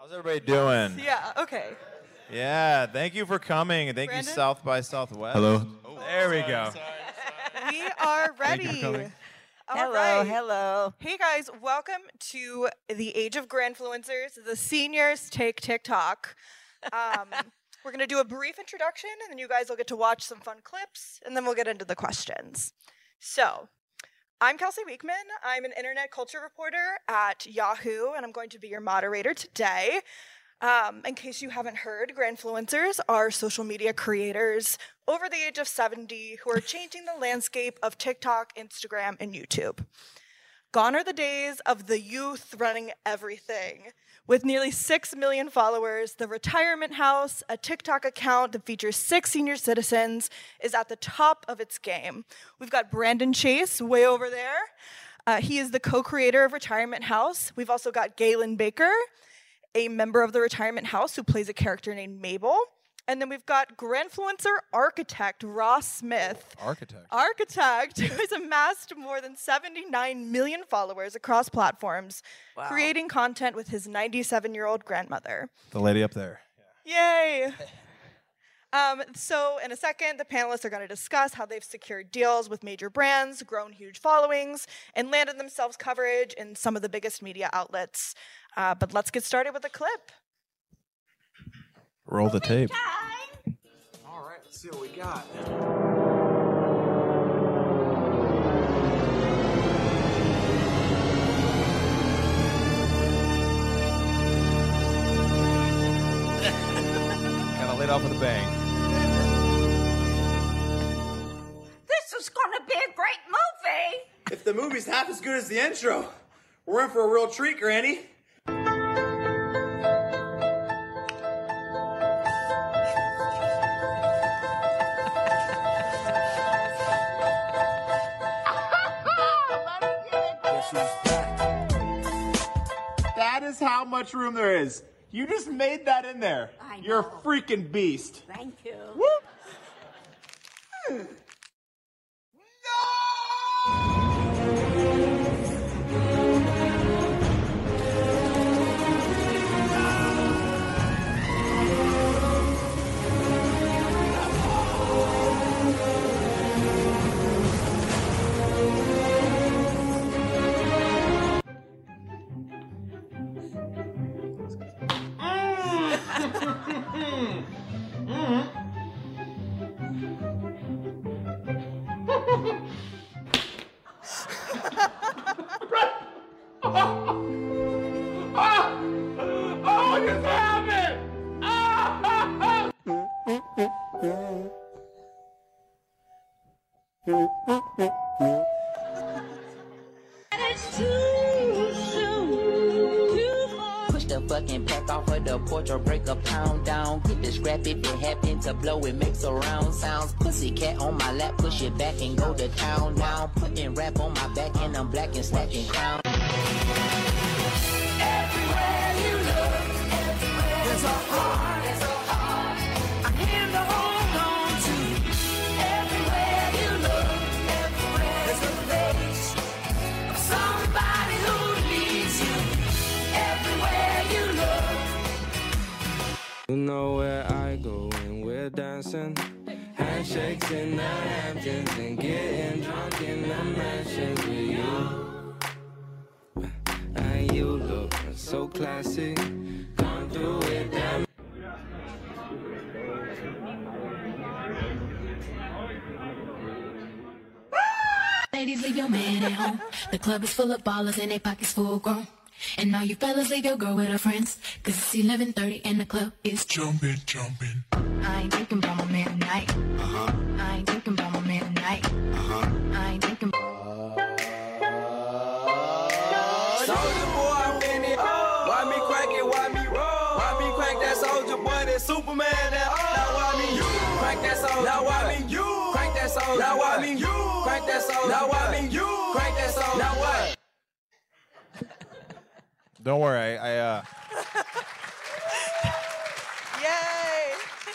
How's everybody doing? Yeah, okay. Yeah, thank you for coming. And thank Brandon? you, South by Southwest. Hello. Oh, there we go. We are ready. Thank you for coming. All right. Hello. Hey guys, welcome to the Age of Grandfluencers, the seniors take TikTok. We're going to do a brief introduction, and then you guys will get to watch some fun clips, and then we'll get into the questions. So, I'm Kelsey Weekman. I'm an internet culture reporter at Yahoo, and I'm going to be your moderator today. In case you haven't heard, Grandfluencers are social media creators over the age of 70 who are changing the landscape of TikTok, Instagram, and YouTube. Gone are the days of the youth running everything. With nearly 6 million followers, The Retirement House, a TikTok account that features 6 senior citizens, is at the top of its game. We've got Brandon Chase way over there. He is the co-creator of Retirement House. We've also got Galen Baker, a member of The Retirement House who plays a character named Mabel. And then we've got Grandfluencer architect Ross Smith. Architect who has amassed more than 79 million followers across platforms, creating content with his 97-year-old grandmother. The lady up there. Yay! So in a second, the panelists are going to discuss how they've secured deals with major brands, grown huge followings, and landed themselves coverage in some of the biggest media outlets. But let's get started with a clip. Roll the tape. All right, let's see what we got. Kind of laid off with a bang. This is gonna be a great movie. If the movie's half as good as the intro, we're in for a real treat, Granny. That is how much room there is. You just made that in there. I know. You're a freaking beast. Thank you. Whoop. Push the fucking pack off of the porch or break a pound down. Get the scrap if it happen to blow, it makes a round sounds. Pussycat on my lap, push it back and go to town now. Putting rap on my back and I'm black and stacking crown. Everywhere you look, there's a heart. I'm here to hold on to. Everywhere you look, there's a face of somebody who needs you. Everywhere you look. You know where I go when we're dancing. Handshakes in the Hamptons and getting drunk in the mansions with you. And you look so classy. Come through with them. Ladies, leave your man at home. The club is full of ballers and they pockets full grown. And now you fellas leave your girl with her friends. Cause it's 11:30 and the club is Jumping. I ain't thinking about my man tonight. I ain't thinking about my man tonight. I ain't thinking Soldier boy, I'm in it. Why me crack it? Why me roll? Why me crack that soldier boy? That Superman? That now why me you crack that soldier? Now why me you crack that soldier? Now why me you crack that soldier? Now why me you crack that soldier? Now what? Don't worry, Yay!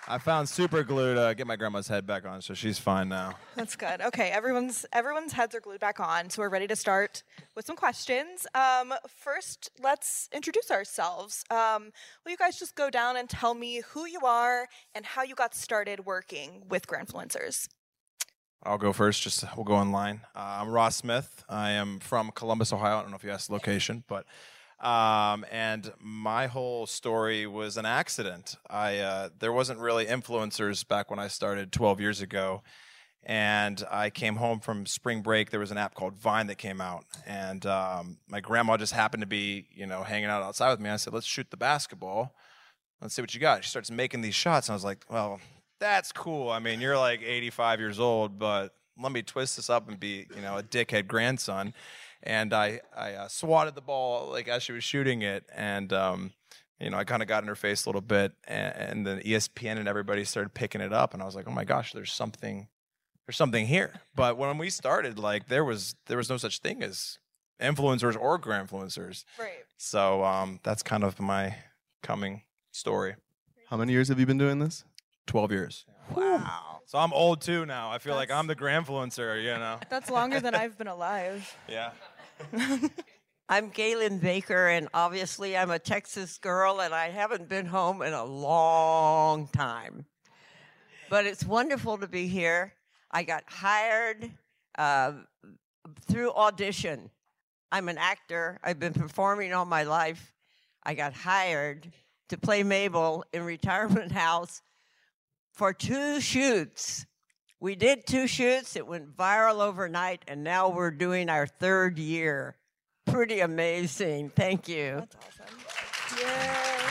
I found super glue to get my grandma's head back on, so she's fine now. That's good. Okay, everyone's heads are glued back on, so we're ready to start with some questions. First, let's introduce ourselves. Will you guys just go down and tell me who you are and how you got started working with Grandfluencers? I'll go first. We'll go online. I'm Ross Smith. I am from Columbus, Ohio. I don't know if you asked the location, but and my whole story was an accident. There wasn't really influencers back when I started 12 years ago, and I came home from spring break. There was an app called Vine that came out, and my grandma just happened to be, hanging out outside with me. I said, "Let's shoot the basketball. Let's see what you got." She starts making these shots, and I was like, "Well, that's cool. I mean, you're like 85 years old, but let me twist this up and be, a dickhead grandson." And I swatted the ball like as she was shooting it, and I kind of got in her face a little bit, and then ESPN and everybody started picking it up, and I was like, "Oh my gosh, there's something here." But when we started, like there was no such thing as influencers or grandfluencers. Right. So that's kind of my coming story. How many years have you been doing this? 12 years. Wow. So I'm old too now. I feel like I'm the grandfluencer, That's longer than I've been alive. Yeah. I'm Galen Baker, and obviously I'm a Texas girl, and I haven't been home in a long time. But it's wonderful to be here. I got hired through audition. I'm an actor. I've been performing all my life. I got hired to play Mabel in Retirement House for 2 shoots. We did 2 shoots. It went viral overnight, and now we're doing our 3rd year. Pretty amazing. Thank you. That's awesome. Yeah.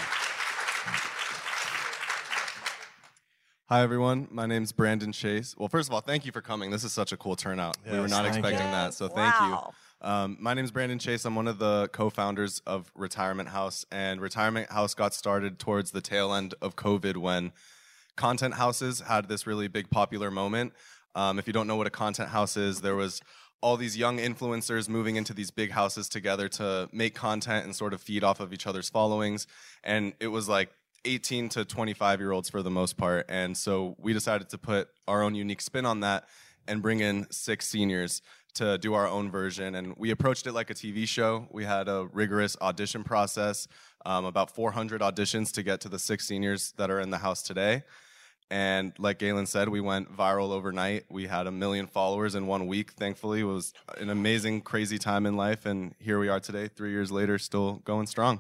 Hi, everyone. My name's Brandon Chase. Well, first of all, thank you for coming. This is such a cool turnout. We were Yes, not thank expecting you. that, so Wow. thank you. My name's Brandon Chase. I'm one of the co-founders of Retirement House, and Retirement House got started towards the tail end of COVID when content houses had this really big popular moment. If you don't know what a content house is, there was all these young influencers moving into these big houses together to make content and sort of feed off of each other's followings. And it was like 18 to 25-year-olds for the most part. And so we decided to put our own unique spin on that and bring in 6 seniors to do our own version. And we approached it like a TV show. We had a rigorous audition process, about 400 auditions to get to the 6 seniors that are in the house today. And like Galen said, we went viral overnight. We had 1 million followers in 1 week. Thankfully, it was an amazing, crazy time in life. And here we are today, 3 years later, still going strong.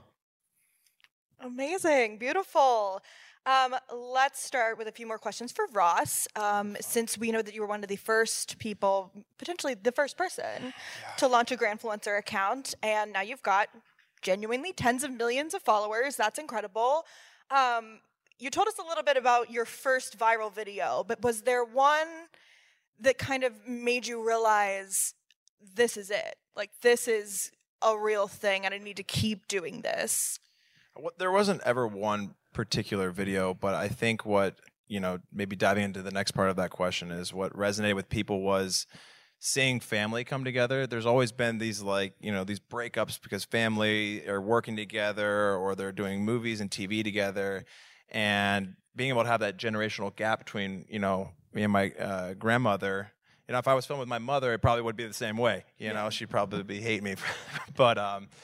Amazing. Beautiful. Let's start with a few more questions for Ross. Since we know that you were one of the first people, potentially the first person, to launch a Grandfluencer account, and now you've got genuinely tens of millions of followers. That's incredible. You told us a little bit about your first viral video, but was there one that kind of made you realize this is it? Like, this is a real thing and I need to keep doing this? There wasn't ever one particular video, but I think what, maybe diving into the next part of that question is what resonated with people was seeing family come together. There's always been these these breakups because family are working together or they're doing movies and TV together. And being able to have that generational gap between, me and my grandmother, if I was filming with my mother, it probably would be the same way. She'd probably hate me. But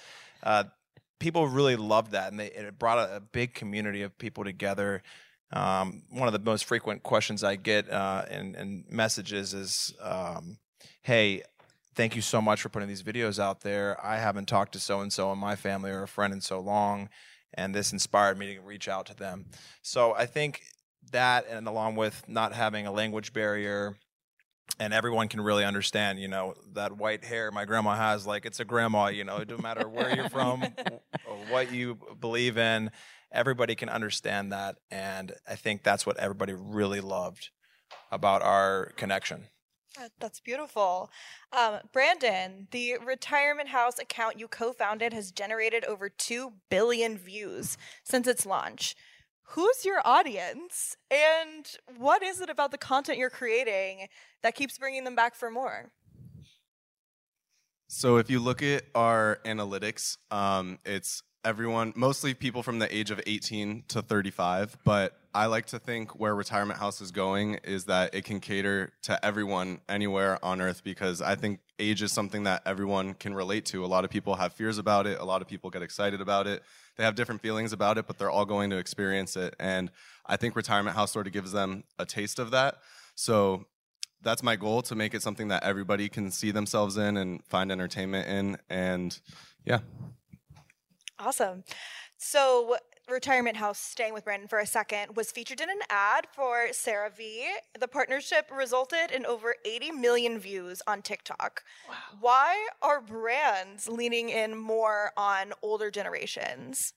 people really loved that, and it brought a big community of people together. One of the most frequent questions I get in messages is, hey, thank you so much for putting these videos out there. I haven't talked to so-and-so in my family or a friend in so long, and this inspired me to reach out to them. So I think that, and along with not having a language barrier, and everyone can really understand, that white hair my grandma has, like it's a grandma, it doesn't matter where you're from or what you believe in, everybody can understand that. And I think that's what everybody really loved about our connection. That's beautiful. Brandon, the Retirement House account you co-founded has generated over 2 billion views since its launch. Who's your audience, and what is it about the content you're creating that keeps bringing them back for more? So if you look at our analytics, it's everyone, mostly people from the age of 18 to 35, but I like to think where Retirement House is going is that it can cater to everyone anywhere on earth, because I think age is something that everyone can relate to. A lot of people have fears about it. A lot of people get excited about it. They have different feelings about it, but they're all going to experience it. And I think Retirement House sort of gives them a taste of that. So that's my goal, to make it something that everybody can see themselves in and find entertainment in. And yeah. Awesome. So, Retirement House, staying with Brandon for a second, was featured in an ad for CeraVe. The partnership resulted in over 80 million views on TikTok. Wow. Why are brands leaning in more on older generations?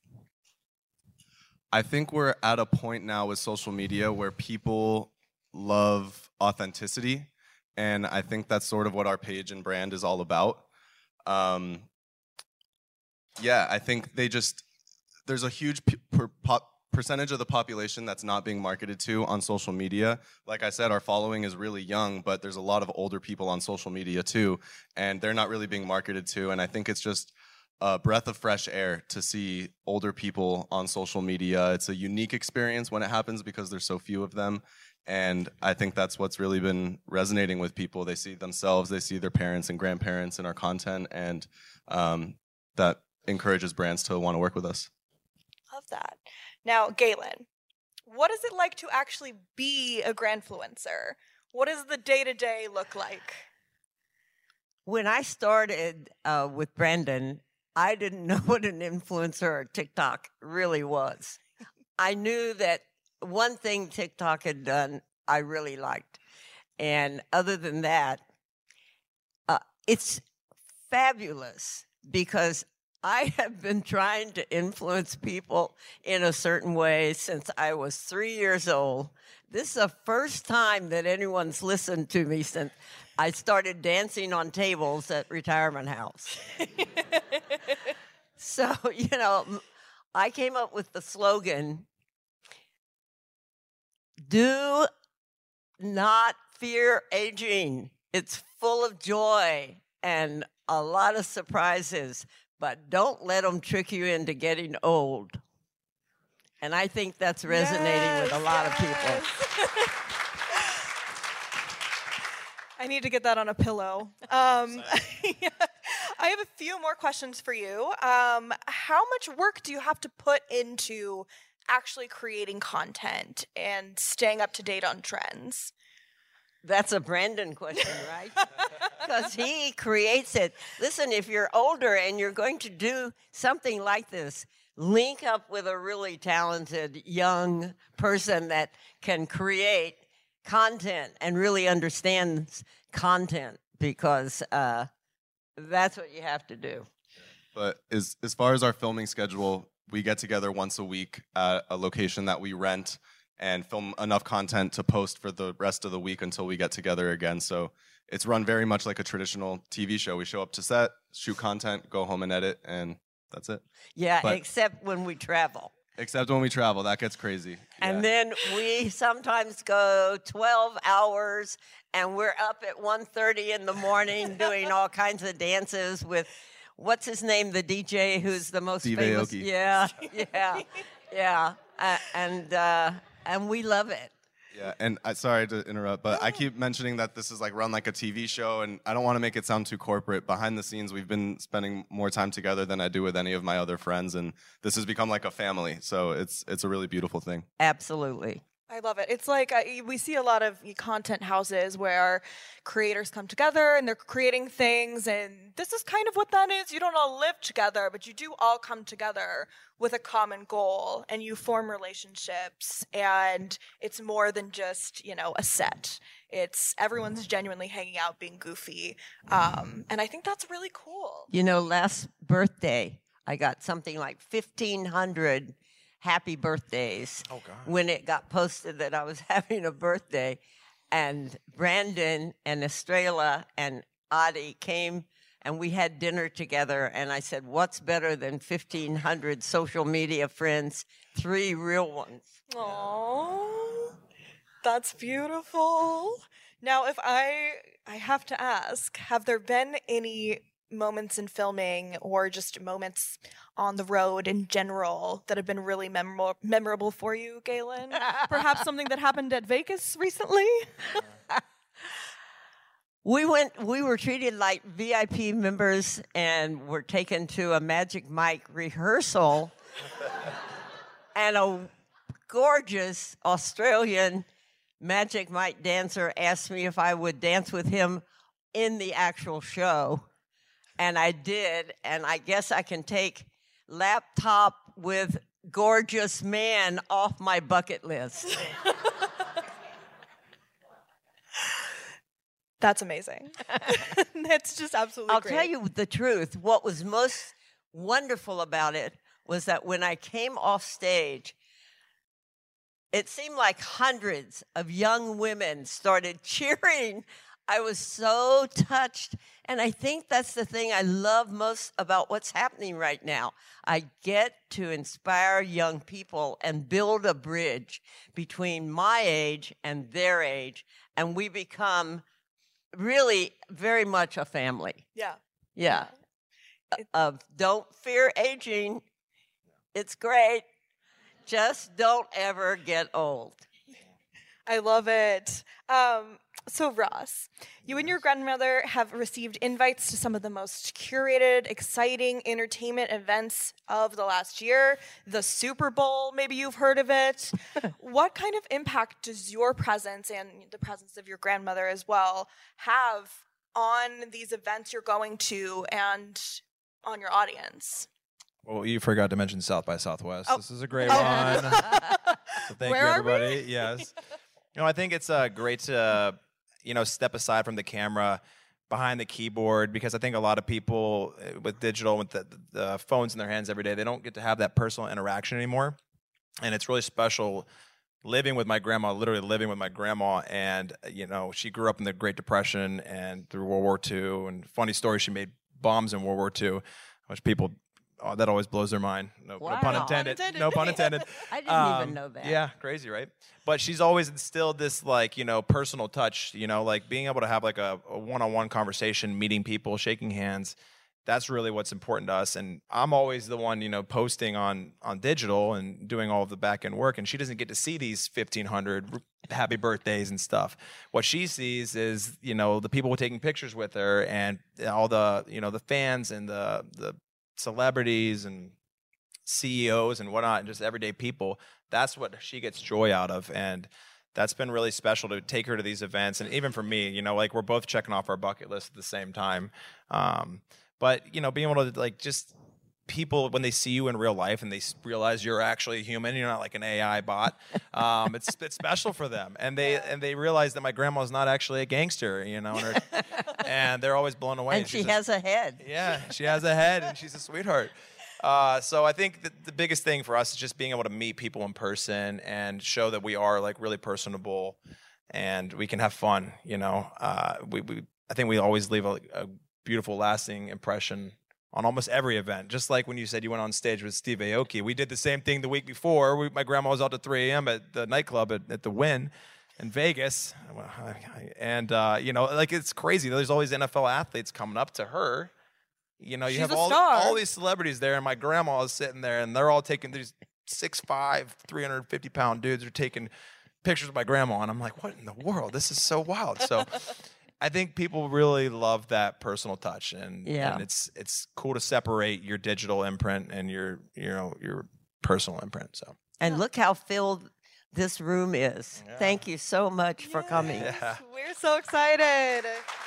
I think we're at a point now with social media where people love authenticity, and I think that's sort of what our page and brand is all about. Yeah, I think there's a huge percentage of the population that's not being marketed to on social media. Like I said, our following is really young, but there's a lot of older people on social media too, and they're not really being marketed to. And I think it's just a breath of fresh air to see older people on social media. It's a unique experience when it happens because there's so few of them. And I think that's what's really been resonating with people. They see themselves, they see their parents and grandparents in our content, and that encourages brands to want to work with us. Love that. Now, Galen, what is it like to actually be a Grandfluencer? What does the day-to-day look like? When I started with Brandon, I didn't know what an influencer or TikTok really was. I knew that one thing TikTok had done I really liked. And other than that, it's fabulous because I have been trying to influence people in a certain way since I was 3 years old. This is the first time that anyone's listened to me since I started dancing on tables at Retirement House. So, I came up with the slogan, "Do not fear aging. It's full of joy and a lot of surprises, but don't let them trick you into getting old." And I think that's resonating with a lot of people. I need to get that on a pillow. Yeah. I have a few more questions for you. How much work do you have to put into actually creating content and staying up to date on trends? That's a Brandon question, right? Because he creates it. Listen, if you're older and you're going to do something like this, link up with a really talented young person that can create content and really understands content, because that's what you have to do. But as far as our filming schedule, we get together once a week at a location that we rent and film enough content to post for the rest of the week until we get together again. So it's run very much like a traditional TV show. We show up to set, shoot content, go home and edit, and that's it. Yeah, except when we travel. Except when we travel. That gets crazy. And then we sometimes go 12 hours, and we're up at 1:30 in the morning doing all kinds of dances with, what's his name, the DJ who's the most Steve famous. Aoki. Yeah. And we love it. Yeah, and sorry to interrupt, but I keep mentioning that this is like run like a TV show, and I don't want to make it sound too corporate. Behind the scenes, we've been spending more time together than I do with any of my other friends, and this has become like a family. So it's a really beautiful thing. Absolutely. I love it. It's like we see a lot of content houses where creators come together and they're creating things, and this is kind of what that is. You don't all live together, but you do all come together with a common goal, and you form relationships, and it's more than just, a set. It's everyone's genuinely hanging out, being goofy, and I think that's really cool. Last birthday, I got something like 1,500 happy birthdays when it got posted that I was having a birthday. And Brandon and Estrella and Adi came and we had dinner together. And I said, what's better than 1,500 social media friends, 3 real ones? Aww, that's beautiful. Now, if I have to ask, have there been any moments in filming or just moments on the road in general that have been really memorable for you, Galen? Perhaps something that happened at Vegas recently? We were treated like VIP members and were taken to a Magic Mike rehearsal. And a gorgeous Australian Magic Mike dancer asked me if I would dance with him in the actual show. And I did, and I guess I can take laptop with gorgeous man off my bucket list. That's amazing. That's just absolutely I'll great. tell you the truth. What was most wonderful about it was that when I came off stage, it seemed like hundreds of young women started cheering. I was so touched. And I think that's the thing I love most about what's happening right now. I get to inspire young people and build a bridge between my age and their age. And we become really very much a family. Yeah. Yeah. Don't fear aging. It's great. Just don't ever get old. I love it. So, Ross, you and your grandmother have received invites to some of the most curated, exciting entertainment events of the last year. The Super Bowl, maybe you've heard of it. What kind of impact does your presence and the presence of your grandmother as well have on these events you're going to and on your audience? Well, you forgot to mention South by Southwest. Oh. This is a great one. So thank Where you, are everybody. Yes. I think it's great to, step aside from the camera, behind the keyboard, because I think a lot of people with digital, with the phones in their hands every day, they don't get to have that personal interaction anymore. And it's really special living with my grandma, literally living with my grandma. And, she grew up in the Great Depression and through World War II. And funny story, she made bombs in World War II, which people... Oh, that always blows their mind. No pun intended. No pun intended. I didn't even know that. Yeah, crazy, right? But she's always instilled this, personal touch, like being able to have like a one-on-one conversation, meeting people, shaking hands. That's really what's important to us. And I'm always the one, posting on digital and doing all of the back-end work. And she doesn't get to see these 1,500 happy birthdays and stuff. What she sees is, the people taking pictures with her and all the, the fans and the celebrities and CEOs and whatnot, and just everyday people. That's what she gets joy out of, and that's been really special to take her to these events. And even for me, we're both checking off our bucket list at the same time. But being able to just people when they see you in real life and they realize you're actually a human, you're not like an AI bot. It's special for them, and they realize that my grandma's not actually a gangster, and they're always blown away. And she has a head. Yeah, she has a head, and she's a sweetheart. So I think that the biggest thing for us is just being able to meet people in person and show that we are really personable and we can have fun. I think we always leave a beautiful, lasting impression on almost every event. Just like when you said you went on stage with Steve Aoki, we did the same thing the week before. My grandma was out to 3 a.m. at the nightclub at the Wynn in Vegas, and it's crazy. There's always NFL athletes coming up to her. You She's have a all star. these celebrities there, and my grandma is sitting there, and they're all taking these 6'5", 350-pound dudes are taking pictures of my grandma, and I'm like, what in the world? This is so wild. So I think people really love that personal touch, and it's cool to separate your digital imprint and your personal imprint. So and look how filled this room is. Yeah. Thank you so much for coming. Yeah. We're so excited.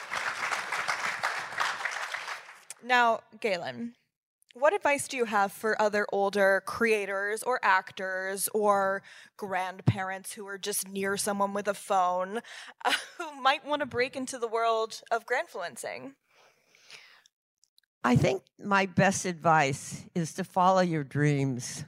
Now, Galen, what advice do you have for other older creators or actors or grandparents who are just near someone with a phone who might want to break into the world of grandfluencing? I think my best advice is to follow your dreams.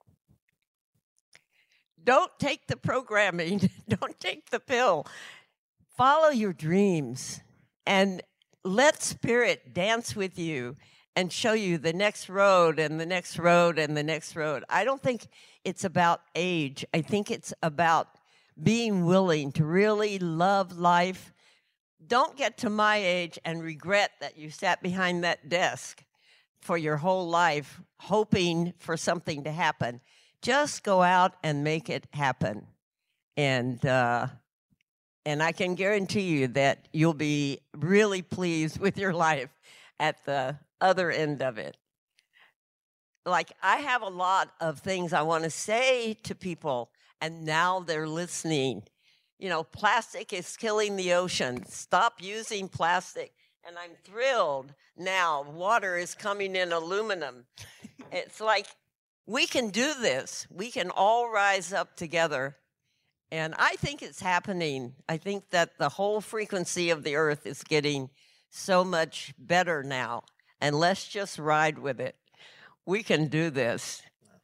Don't take the programming. Don't take the pill. Follow your dreams and let spirit dance with you and show you the next road and the next road and the next road. I don't think it's about age. I think it's about being willing to really love life, don't get to my age and regret that you sat behind that desk for your whole life hoping for something to happen. Just go out and make it happen. And I can guarantee you that you'll be really pleased with your life at the other end of it. Like, I have a lot of things I want to say to people, and now they're listening. You know, plastic is killing the ocean. Stop using plastic. And I'm thrilled now. Water is coming in aluminum. It's like, we can do this. We can all rise up together. And I think it's happening. I think that the whole frequency of the earth is getting so much better now. And let's just ride with it. We can do this.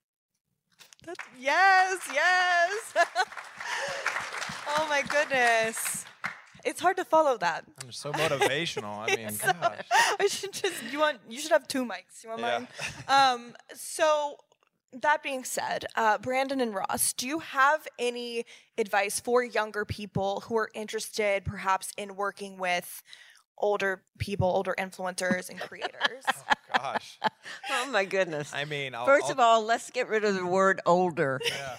Yes. Oh my goodness. It's hard to follow that. I'm so motivational. I mean, gosh. I should just you should have 2 mics. You want Yeah. mine? So that being said, Brandon and Ross, do you have any advice for younger people who are interested perhaps in working with older people, older influencers and creators? Gosh. Oh, my goodness. I mean, First of all, let's get rid of the word older.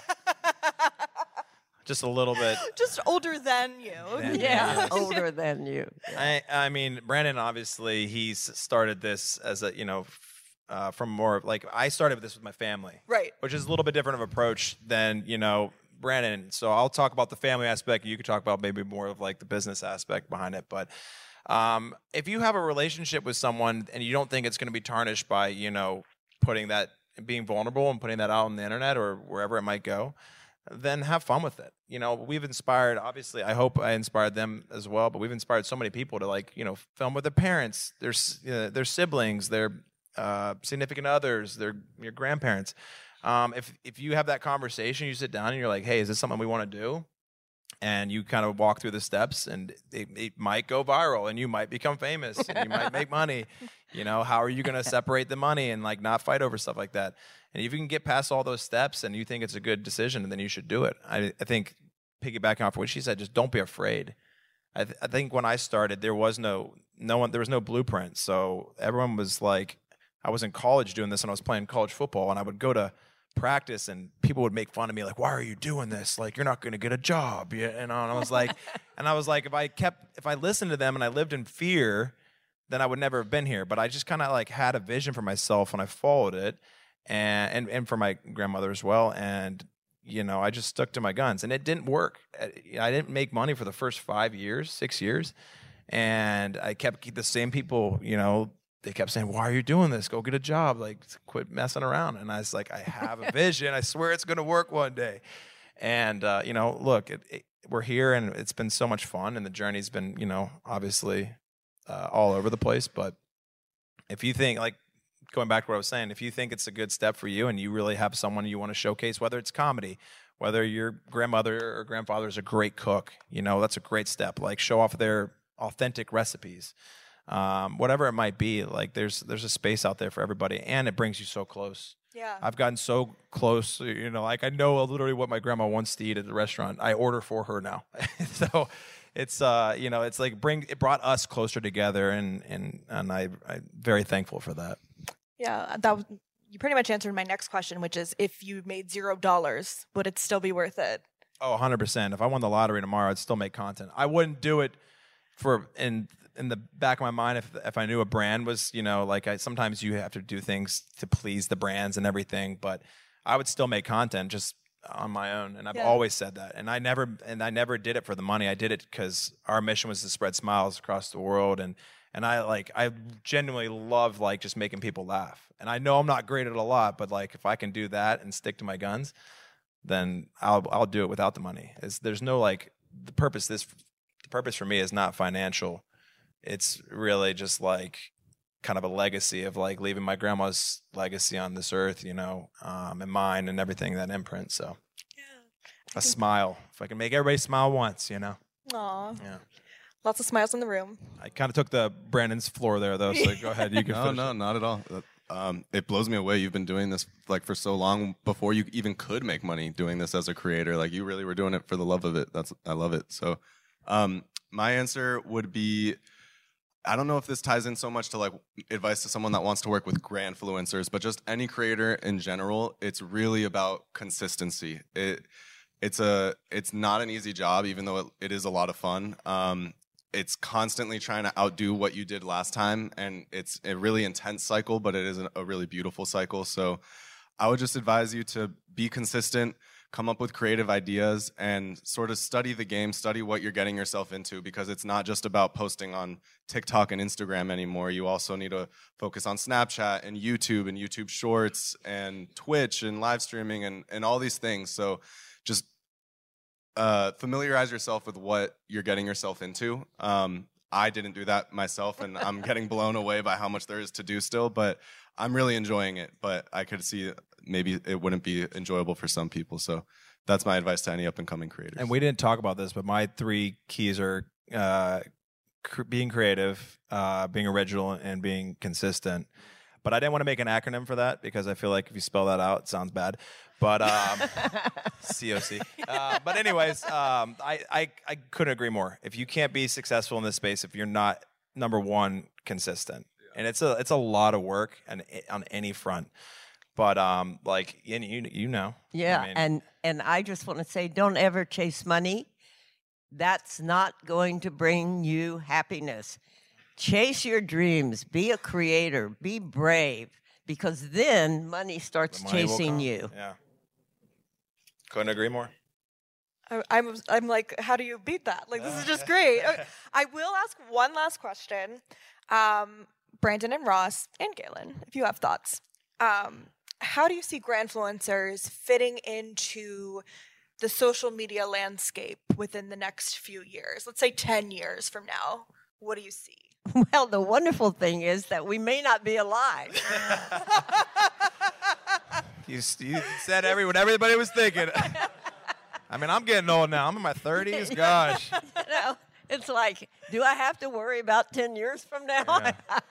just a little bit. Just older than you. Than Yeah, older than you. I mean, Brandon, obviously, he's started this as a, from more like, I started this with my family. Right. Which is a little bit different of approach than, Brandon. So I'll talk about the family aspect. You could talk about maybe more of like the business aspect behind it. But if you have a relationship with someone and you don't think it's going to be tarnished by, putting that, being vulnerable and putting that out on the internet or wherever it might go, then have fun with it. We've inspired, obviously, I hope I inspired them as well, but we've inspired so many people to film with their parents, their siblings, their significant others, your grandparents. If you have that conversation, you sit down and you're like, hey, is this something we want to do? And you kind of walk through the steps, and it might go viral, and you might become famous, and you might make money. How are you going to separate the money and not fight over stuff like that? And if you can get past all those steps, and you think it's a good decision, then you should do it. I think, piggybacking off what she said, just don't be afraid. I think when I started, there was no blueprint. So everyone was like, I was in college doing this, and I was playing college football, and I would go to practice and people would make fun of me, like, why are you doing this? Like, you're not going to get a job. And I was like, if I listened to them and I lived in fear, then I would never have been here. But I just kind of had a vision for myself and I followed it, and for my grandmother as well. And, I just stuck to my guns, and it didn't work. I didn't make money for the first 6 years. And I kept the same people, they kept saying, why are you doing this? Go get a job. Like, quit messing around. And I was like, I have a vision. I swear it's going to work one day. And, look, we're here, and it's been so much fun. And the journey's been, obviously all over the place. But if you think, going back to what I was saying, if you think it's a good step for you and you really have someone you want to showcase, whether it's comedy, whether your grandmother or grandfather is a great cook, that's a great step. Show off their authentic recipes. Whatever it might be, there's a space out there for everybody, and it brings you so close. Yeah. I've gotten so close, I know literally what my grandma wants to eat at the restaurant. I order for her now. So it's it's it brought us closer together, and I'm very thankful for that. Yeah, you pretty much answered my next question, which is, if you made $0, would it still be worth it? Oh, 100%. If I won the lottery tomorrow, I'd still make content. I wouldn't do it in the back of my mind, if I knew a brand was, sometimes you have to do things to please the brands and everything, but I would still make content just on my own. And I've always said that. And I never did it for the money. I did it because our mission was to spread smiles across the world. And I genuinely love just making people laugh. And I know I'm not great at it a lot, but if I can do that and stick to my guns, then I'll do it without the money. There's no the purpose for me is not financial. It's really just kind of a legacy of leaving my grandma's legacy on this earth, and mine and everything, that imprint. So a smile. If I can make everybody smile once, Aw. Yeah. Lots of smiles in the room. I kind of took the Brandon's floor there, though. So go ahead. You can. No, not at all. It blows me away. You've been doing this for so long before you even could make money doing this as a creator. You really were doing it for the love of it. I love it. So, My answer would be, I don't know if this ties in so much to like advice to someone that wants to work with Grandfluencers, but just any creator in general. It's really about consistency. It's not an easy job, even though it is a lot of fun. It's constantly trying to outdo what you did last time, and it's a really intense cycle, but it is a really beautiful cycle. So I would just advise you to be consistent, come up with creative ideas, and sort of study the game, study what you're getting yourself into, because it's not just about posting on TikTok and Instagram anymore. You also need to focus on Snapchat and YouTube Shorts and Twitch and live streaming and all these things. So just familiarize yourself with what you're getting yourself into. I didn't do that myself, and I'm getting blown away by how much there is to do still, but I'm really enjoying it. But I could see maybe it wouldn't be enjoyable for some people. So that's my advice to any up-and-coming creators. And we didn't talk about this, but my 3 keys are being creative, being original, and being consistent. But I didn't want to make an acronym for that because I feel like if you spell that out, it sounds bad. But COC. But anyways, I couldn't agree more. If you can't be successful in this space, if you're not, number one, consistent, and it's a lot of work and on any front. But like you know, Yeah, I mean, and I just want to say, don't ever chase money. That's not going to bring you happiness. Chase your dreams. Be a creator. Be brave, because then money starts the money will chasing come. you. Yeah, couldn't agree more. I'm like, how do you beat that? Like, this is just great. I will ask one last question. Brandon and Ross and Galen, if you have thoughts. How do you see Grandfluencers fitting into the social media landscape within the next few years? Let's say 10 years from now. What do you see? Well, the wonderful thing is that we may not be alive. You said what everybody was thinking. I mean, I'm getting old now. I'm in my 30s. Gosh. You know, it's like, do I have to worry about 10 years from now? Yeah.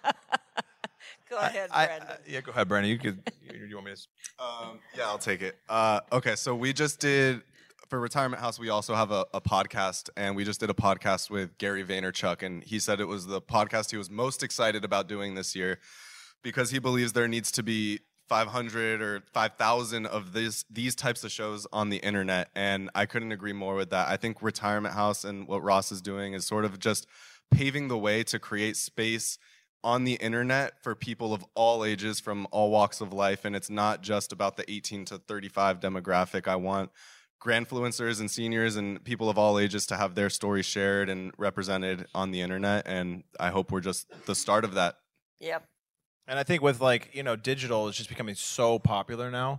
Go ahead, Brandon. Yeah, go ahead, Brandon. You want me to? Yeah, I'll take it. Okay, so we just did, for Retirement House, we also have a podcast, and we just did a podcast with Gary Vaynerchuk, and he said it was the podcast he was most excited about doing this year because he believes there needs to be 500 or 5,000 of these types of shows on the internet, and I couldn't agree more with that. I think Retirement House and what Ross is doing is sort of just paving the way to create space on the internet for people of all ages from all walks of life, and it's not just about the 18 to 35 demographic. I want Grandfluencers and seniors and people of all ages to have their stories shared and represented on the internet, and I hope we're just the start of that. Yep. And I think with digital is just becoming so popular now.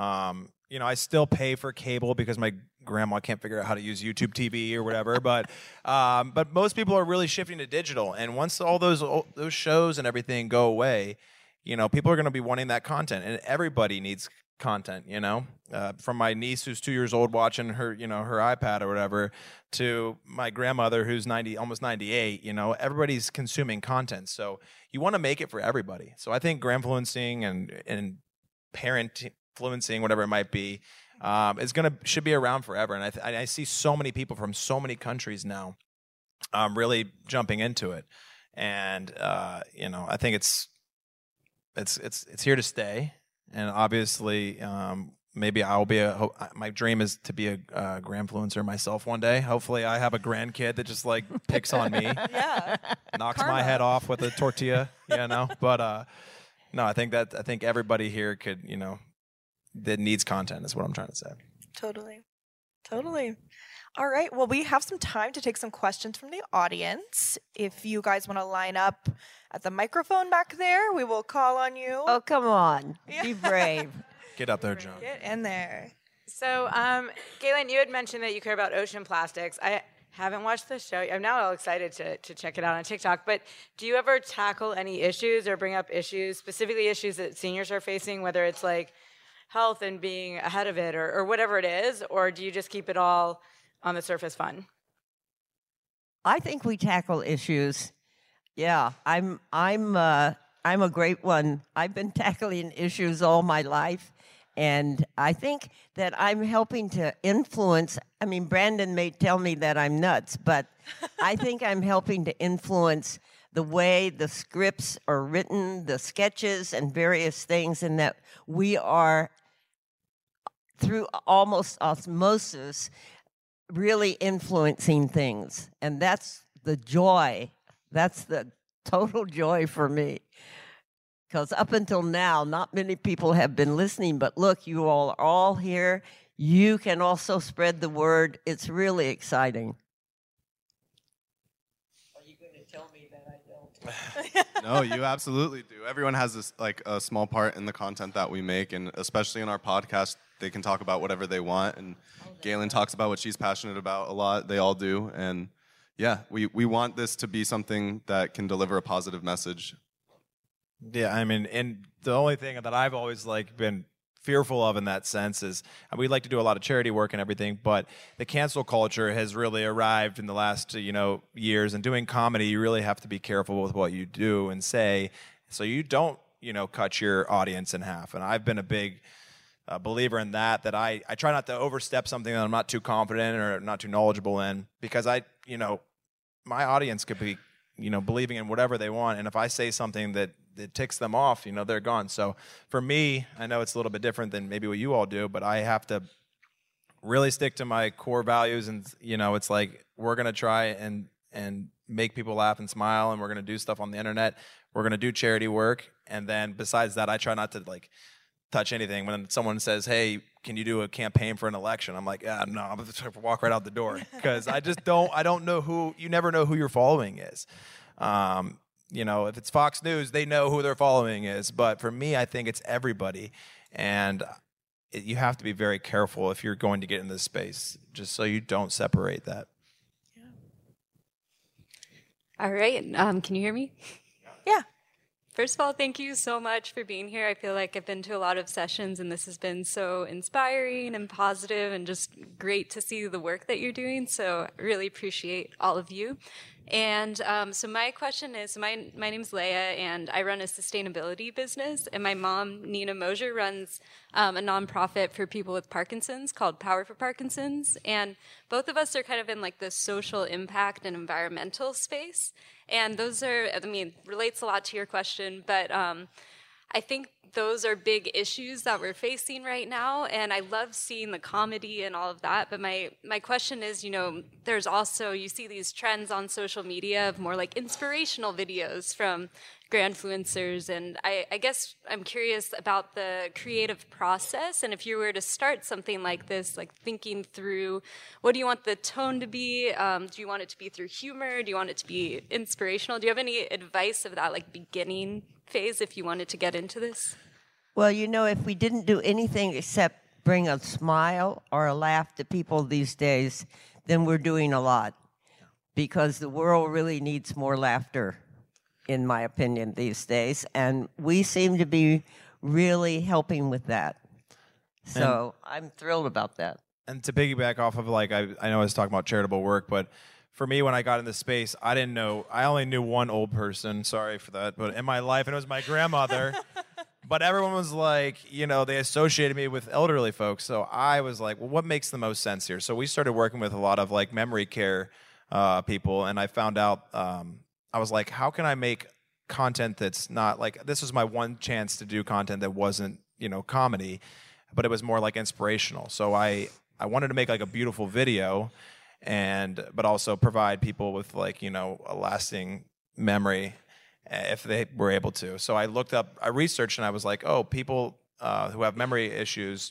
I still pay for cable because my grandma can't figure out how to use YouTube TV or whatever. But most people are really shifting to digital. And once all those shows and everything go away, people are going to be wanting that content, and everybody needs content. From my niece who's 2 years old watching her her iPad or whatever, to my grandmother who's 90, almost 98. Everybody's consuming content, so you want to make it for everybody. So I think grandfluencing and parent influencing, whatever it might be, should be around forever. And I see so many people from so many countries now, really jumping into it. And I think it's here to stay. And obviously, maybe I'll be my dream is to be a grandfluencer myself one day. Hopefully I have a grandkid that just picks on me. Yeah. Knocks Karma. my head off with a tortilla, But no, I think everybody here could, that needs content is what I'm trying to say. Totally. All right. Well, we have some time to take some questions from the audience. If you guys want to line up at the microphone back there, we will call on you. Oh, come on. Be brave. Get up there, John. Get in there. So, Galen, you had mentioned that you care about ocean plastics. I haven't watched the show. I'm now all excited to check it out on TikTok. But do you ever tackle any issues or bring up issues, specifically issues that seniors are facing, whether it's health and being ahead of it or whatever it is, or do you just keep it all on the surface fun? I think we tackle issues. Yeah, I'm a great one. I've been tackling issues all my life, And I think that I'm helping to influence. I mean, Brandon may tell me that I'm nuts, but I think I'm helping to influence the way the scripts are written, the sketches, and various things, and that we are, through almost osmosis, really influencing things. And that's the joy. That's the total joy for me. Because up until now, not many people have been listening, but look, you all are all here. You can also spread the word. It's really exciting. Are you going to tell me that I don't? No, you absolutely do. Everyone has this like a small part in the content that we make, and especially in our podcast, they can talk about whatever they want. And Galen talks about what she's passionate about a lot. They all do, and yeah, we want this to be something that can deliver a positive message. Yeah, I mean, and the only thing that I've always like been fearful of in that sense is we like to do a lot of charity work and everything, but the cancel culture has really arrived in the last years. And doing comedy, you really have to be careful with what you do and say, so you don't cut your audience in half. And I've been a big believer in that I try not to overstep something that I'm not too confident or not too knowledgeable in, because my audience could be believing in whatever they want, and if I say something that ticks them off, they're gone. So for me, I know it's a little bit different than maybe what you all do, but I have to really stick to my core values, and it's like we're gonna try and make people laugh and smile, and we're gonna do stuff on the internet. We're gonna do charity work, and then besides that, I try not to touch anything. When someone says, "Hey, can you do a campaign for an election?" I'm like, "Yeah, no, I'm gonna walk right out the door," because I don't know who. You never know who your following is. If it's Fox News, they know who their following is. But for me, I think it's everybody. And you have to be very careful if you're going to get in this space, just so you don't separate that. All right. Can you hear me? Yeah. First of all, thank you so much for being here. I feel like I've been to a lot of sessions, and this has been so inspiring and positive and just great to see the work that you're doing. So I really appreciate all of you. And so my question is, my name's Leia, and I run a sustainability business. And my mom, Nina Mosier, runs a nonprofit for people with Parkinson's called Power for Parkinson's. And both of us are kind of in the social impact and environmental space. And those are, relates a lot to your question, but I think those are big issues that we're facing right now, and I love seeing the comedy and all of that, but my question is, there's also, you see these trends on social media of more inspirational videos from Grandfluencers, and I guess I'm curious about the creative process, and if you were to start something like this, thinking through, what do you want the tone to be? Do you want it to be through humor? Do you want it to be inspirational? Do you have any advice of that beginning phase if you wanted to get into this? Well, if we didn't do anything except bring a smile or a laugh to people these days, then we're doing a lot, because the world really needs more laughter, in my opinion, these days, and we seem to be really helping with that. So I'm thrilled about that. And to piggyback off of I know I was talking about charitable work, but for me, when I got in this space, I only knew one old person, sorry for that, but in my life, and it was my grandmother. But everyone was they associated me with elderly folks. So I was like, well, what makes the most sense here? So we started working with a lot of memory care people, and I found out, I was like, how can I make content that's not this was my one chance to do content that wasn't, comedy, but it was more inspirational. So I wanted to make a beautiful video, but also provide people with a lasting memory if they were able to. So I researched, and I was like, oh, people who have memory issues,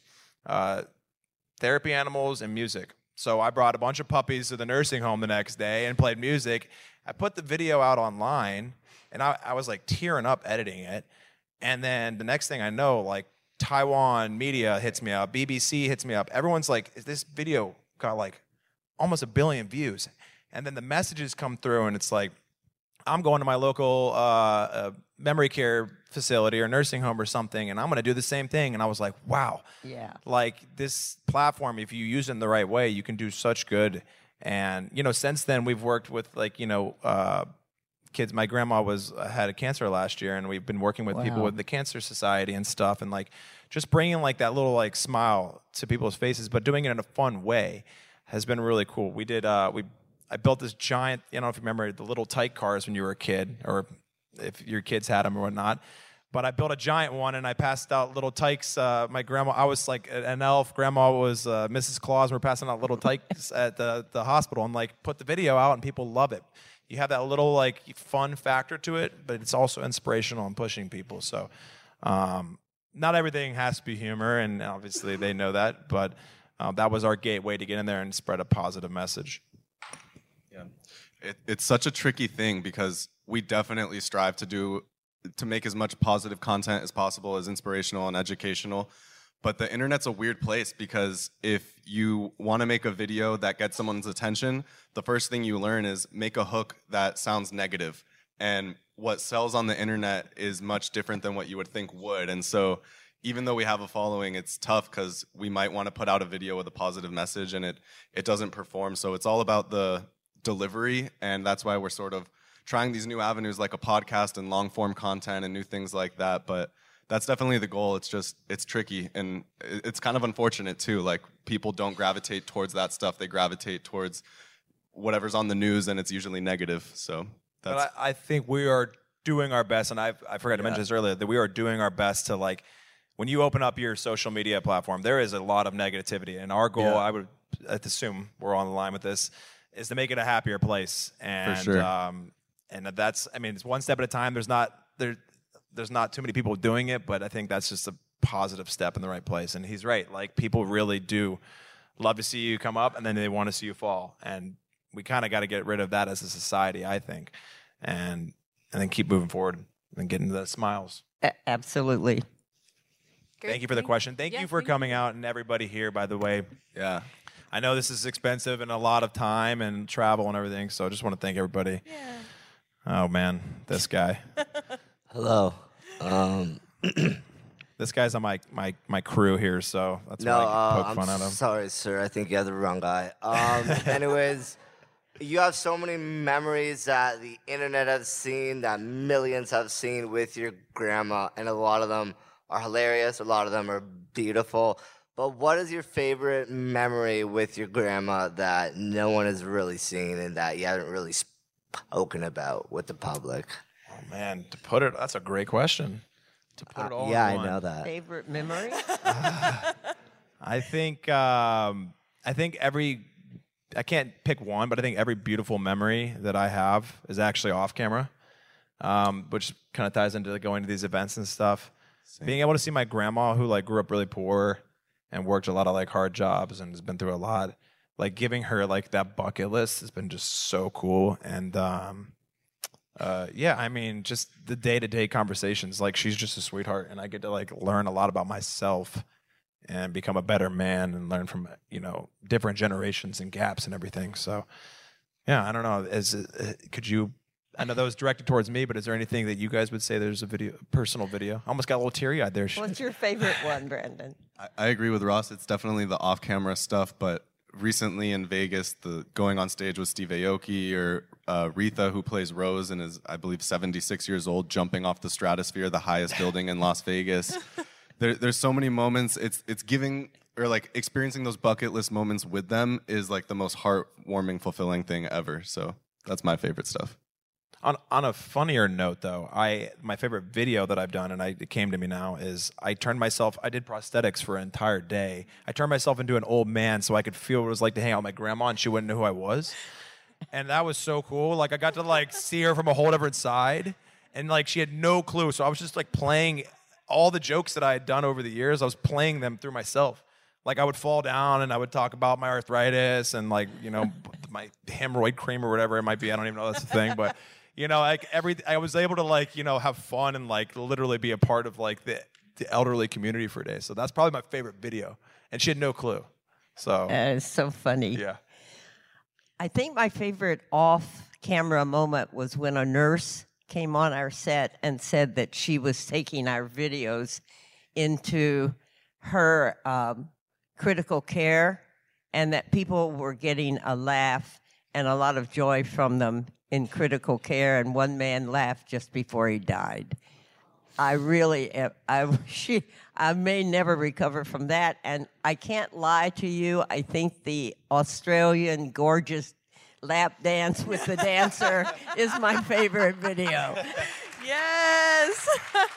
therapy animals and music. So I brought a bunch of puppies to the nursing home the next day and played music. I put the video out online, and I was tearing up editing it. And then the next thing I know, Taiwan media hits me up, BBC hits me up. Everyone's like, this video got almost 1 billion views. And then the messages come through, and it's I'm going to my local memory care facility or nursing home or something, and I'm going to do the same thing. And I was like, wow. Yeah. This platform, if you use it in the right way, you can do such good. And, since then we've worked with kids. My grandma had a cancer last year, and we've been working with people Wow. with the Cancer Society and stuff, and like just bringing like that little like smile to people's faces, but doing it in a fun way has been really cool. We did. I built this giant. You know, if you remember the little tyke cars when you were a kid, or if your kids had them or whatnot. But I built a giant one, and I passed out little tykes. My grandma, I was like an elf. Grandma was Mrs. Claus. We're passing out little tykes at the hospital, and like put the video out, and people love it. You have that little like fun factor to it, but it's also inspirational and pushing people. So, not everything has to be humor, and obviously they know that. But that was our gateway to get in there and spread a positive message. Yeah, it's such a tricky thing because we definitely strive to make as much positive content as possible, as inspirational and educational. But the internet's a weird place because if you want to make a video that gets someone's attention, the first thing you learn is make a hook that sounds negative. And what sells on the internet is much different than what you would think would. And so even though we have a following, it's tough because we might want to put out a video with a positive message and it doesn't perform. So it's all about the delivery, and that's why we're sort of trying these new avenues like a podcast and long form content and new things like that. But that's definitely the goal. It's tricky, and it's kind of unfortunate too. Like people don't gravitate towards that stuff. They gravitate towards whatever's on the news, and it's usually negative. So that's. But I think we are doing our best, and I forgot to mention this earlier, that we are doing our best to like, when you open up your social media platform, there is a lot of negativity, and our goal, I'd assume we're on the line with this, is to make it a happier place. And For sure. And that's, I mean, it's one step at a time. There's not too many people doing it, but I think that's just a positive step in the right place. And he's right. Like, people really do love to see you come up, and then they want to see you fall. And we kind of got to get rid of that as a society, I think, and then keep moving forward and get into the smiles. Absolutely. Thank you for the question. Thank you for coming out, and everybody here, by the way. Yeah. I know this is expensive and a lot of time and travel and everything, so I just want to thank everybody. Yeah. Oh, man, this guy. Hello. This guy's on my crew here, so that's why I can poke fun at him. Sorry, sir. I think you have the wrong guy. Anyways, you have so many memories that the internet has seen, that millions have seen with your grandma, and a lot of them are hilarious. A lot of them are beautiful. But what is your favorite memory with your grandma that no one has really seen and that you haven't really spoken about with the public? Oh, man, that's a great question. To put it all yeah, in one. I know that. Favorite memory? I think I can't pick one, but I think every beautiful memory that I have is actually off camera, which kind of ties into going to these events and stuff. Same. Being able to see my grandma, who like grew up really poor and worked a lot of like hard jobs and has been through a lot, like giving her like that bucket list has been just so cool. And yeah, I mean, just the day-to-day conversations, like she's just a sweetheart, and I get to like learn a lot about myself and become a better man and learn from, you know, different generations and gaps and everything. So yeah, I don't know. Could you, I know that was directed towards me, but is there anything that you guys would say there's a personal video? I almost got a little teary-eyed there. What's your favorite one, Brandon? I agree with Ross. It's definitely the off-camera stuff, but recently in Vegas, the going on stage with Steve Aoki or Retha, who plays Rose and is, I believe, 76 years old, jumping off the stratosphere, the highest building in Las Vegas. There's so many moments. It's giving, or like experiencing those bucket list moments with them is like the most heartwarming, fulfilling thing ever. So that's my favorite stuff. On a funnier note, though, my favorite video that I've done, and it came to me now, is I did prosthetics for an entire day. I turned myself into an old man so I could feel what it was like to hang out with my grandma and she wouldn't know who I was. And that was so cool. Like, I got to like see her from a whole different side, and like she had no clue. So I was just like playing all the jokes that I had done over the years. I was playing them through myself. Like, I would fall down and I would talk about my arthritis and like, you know, my hemorrhoid cream or whatever it might be. I don't even know that's the thing, but you know, like I was able to like, you know, have fun and like literally be a part of like the elderly community for a day. So that's probably my favorite video, and she had no clue. So It's so funny. Yeah. I think my favorite off-camera moment was when a nurse came on our set and said that she was taking our videos into her critical care, and that people were getting a laugh and a lot of joy from them in critical care. And one man laughed just before he died. I really am. I may never recover from that. And I can't lie to you. I think the Australian gorgeous lap dance with the dancer is my favorite video. Yes.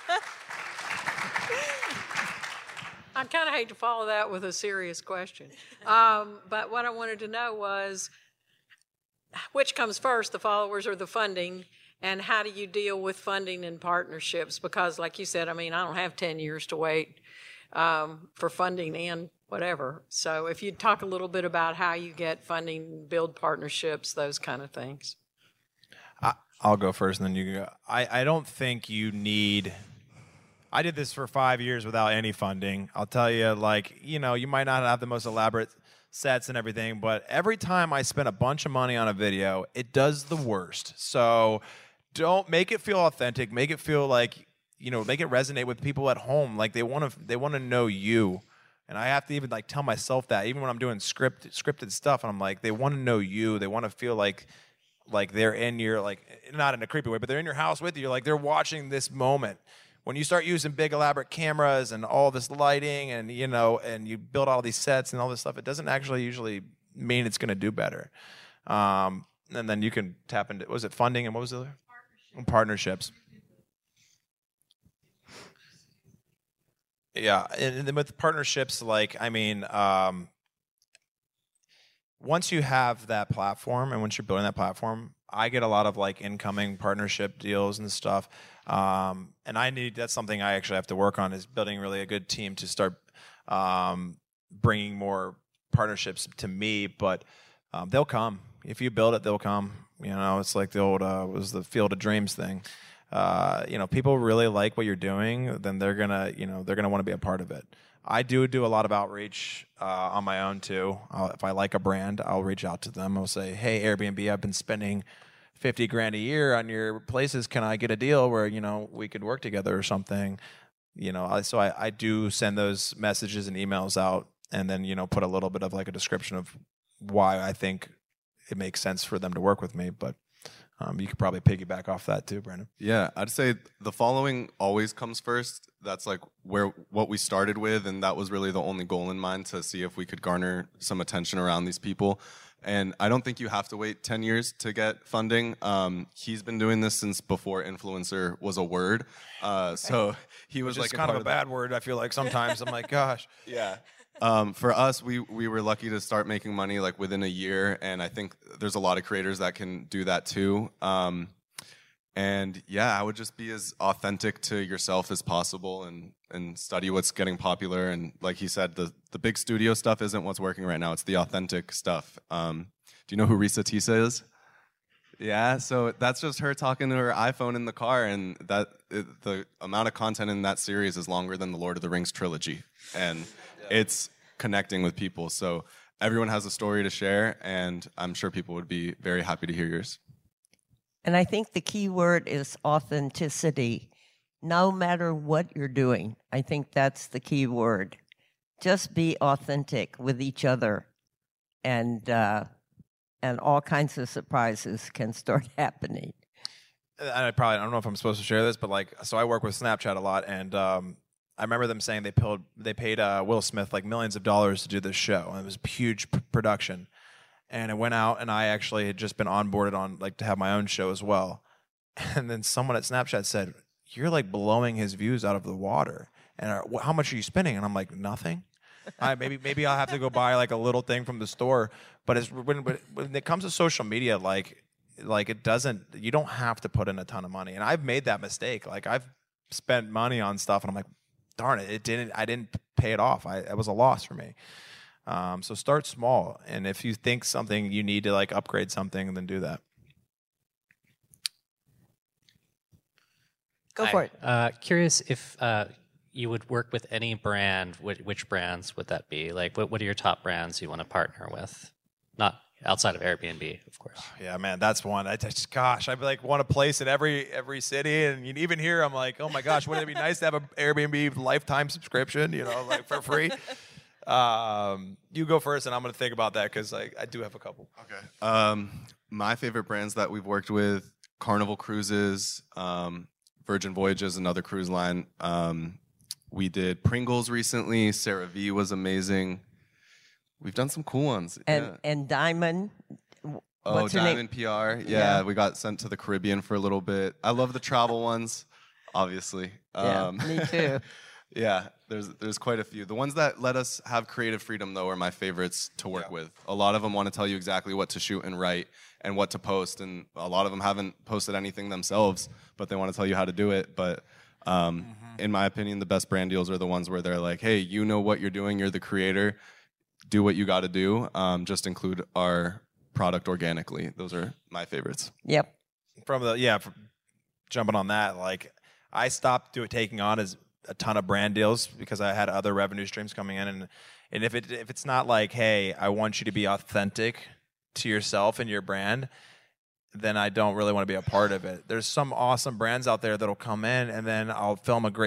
I kind of hate to follow that with a serious question. But what I wanted to know was, which comes first, the followers or the funding? And how do you deal with funding and partnerships? Because like you said, I mean, I don't have 10 years to wait for funding and whatever. So if you'd talk a little bit about how you get funding, build partnerships, those kind of things. I'll go first and then you go. I don't think you need... I did this for 5 years without any funding. I'll tell you, like, you know, you might not have the most elaborate sets and everything, but every time I spend a bunch of money on a video, it does the worst. So don't make it feel authentic. Make it feel like, you know, make it resonate with people at home. Like they want to know you. And I have to even like tell myself that even when I'm doing scripted stuff, and I'm like, they want to know you. They want to feel like they're in your, like, not in a creepy way, but they're in your house with you. Like they're watching this moment. When you start using big elaborate cameras and all this lighting and, you know, and you build all these sets and all this stuff, it doesn't actually usually mean it's going to do better. And then you can tap into, was it funding and what was the other? Partnerships. Yeah, and then with partnerships, like, I mean, once you have that platform and once you're building that platform, I get a lot of like incoming partnership deals and stuff. And that's something I actually have to work on, is building really a good team to start bringing more partnerships to me. But they'll come. If you build it, they'll come. You know, it's like the old was the Field of Dreams thing. You know, people really like what you're doing, then they're gonna want to be a part of it. I do a lot of outreach on my own too. If I like a brand, I'll reach out to them. I'll say, hey, Airbnb, I've been spending $50,000 a year on your places. Can I get a deal where, you know, we could work together or something? You know, so I do send those messages and emails out, and then, you know, put a little bit of like a description of why I think it makes sense for them to work with me. But you could probably piggyback off that too, Brandon. Yeah, I'd say the following always comes first. That's like what we started with, and that was really the only goal in mind, to see if we could garner some attention around these people. And I don't think you have to wait 10 years to get funding. He's been doing this since before influencer was a word. So he was like kind of a bad word, I feel like sometimes. I'm like, gosh. Yeah. For us, we were lucky to start making money like within a year, and I think there's a lot of creators that can do that too. And yeah, I would just be as authentic to yourself as possible, and study what's getting popular. And like he said, the big studio stuff isn't what's working right now. It's the authentic stuff. Do you know who Risa Tisa is? Yeah, so that's just her talking to her iPhone in the car, and the amount of content in that series is longer than the Lord of the Rings trilogy. And it's connecting with people. So everyone has a story to share, and I'm sure people would be very happy to hear yours. And I think the key word is authenticity. No matter what you're doing, I think that's the key word. Just be authentic with each other, and all kinds of surprises can start happening. And I don't know if I'm supposed to share this, but like, so I work with Snapchat a lot, and I remember them saying they paid Will Smith like millions of dollars to do this show, and it was a huge production. And it went out, and I actually had just been onboarded on like to have my own show as well. And then someone at Snapchat said, "You're like blowing his views out of the water. And how much are you spending?" And I'm like, "Nothing. Maybe I'll have to go buy like a little thing from the store." But when it comes to social media, like it doesn't. You don't have to put in a ton of money. And I've made that mistake. Like I've spent money on stuff, and I'm like, darn it, I didn't pay it off. It was a loss for me. So start small, and if you think something you need to like upgrade something, then do that. Go for it. Curious if you would work with any brand. Which brands would that be? Like, what are your top brands you want to partner with? Not outside of Airbnb, of course. Yeah, man, that's one. I like want a place in every city, and even here, I'm like, oh my gosh, wouldn't it be nice to have an Airbnb lifetime subscription? You know, like for free. You go first, and I'm going to think about that because I do have a couple. Okay. My favorite brands that we've worked with: Carnival Cruises, Virgin Voyages, another cruise line. We did Pringles recently. Sarah V was amazing. We've done some cool ones. And Diamond. Oh, What's her name? Diamond PR. Yeah, we got sent to the Caribbean for a little bit. I love the travel ones, obviously. Yeah, me too. Yeah, there's quite a few. The ones that let us have creative freedom, though, are my favorites to work with. A lot of them want to tell you exactly what to shoot and write and what to post, and a lot of them haven't posted anything themselves, but they want to tell you how to do it. But in my opinion, the best brand deals are the ones where they're like, hey, you know what you're doing. You're the creator. Do what you got to do. Just include our product organically. Those are my favorites. Yep. From jumping on that, like I stopped taking on a ton of brand deals because I had other revenue streams coming in, and if it's not like, hey, I want you to be authentic to yourself and your brand, then I don't really want to be a part of it. There's some awesome brands out there that'll come in, and then I'll film a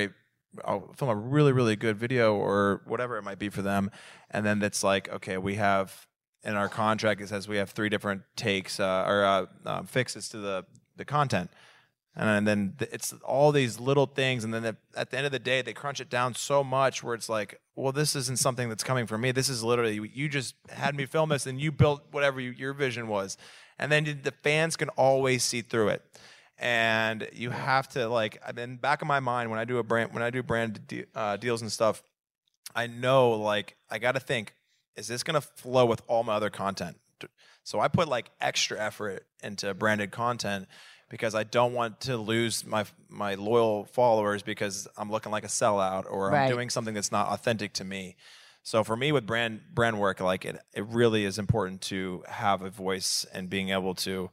really, really good video or whatever it might be for them, and then it's like, okay, we have in our contract, it says we have 3 different takes or fixes to the content. And then it's all these little things, and then at the end of the day, they crunch it down so much where it's like, well, this isn't something that's coming from me. This is literally, you just had me film this, and you built whatever your vision was. And then the fans can always see through it. And you have to, like, in the back of my mind, when I do brand deals and stuff, I know, like, I got to think, is this going to flow with all my other content? So I put, like, extra effort into branded content because I don't want to lose my loyal followers because I'm looking like a sellout or I'm doing something that's not authentic to me. So for me with brand work, like it really is important to have a voice and being able to,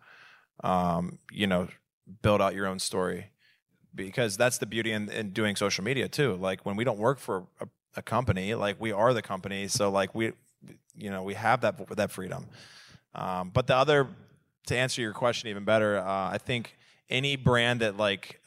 build out your own story, because that's the beauty in doing social media too. Like when we don't work for a company, like we are the company. So like we have that freedom. But to answer your question even better, I think any brand that like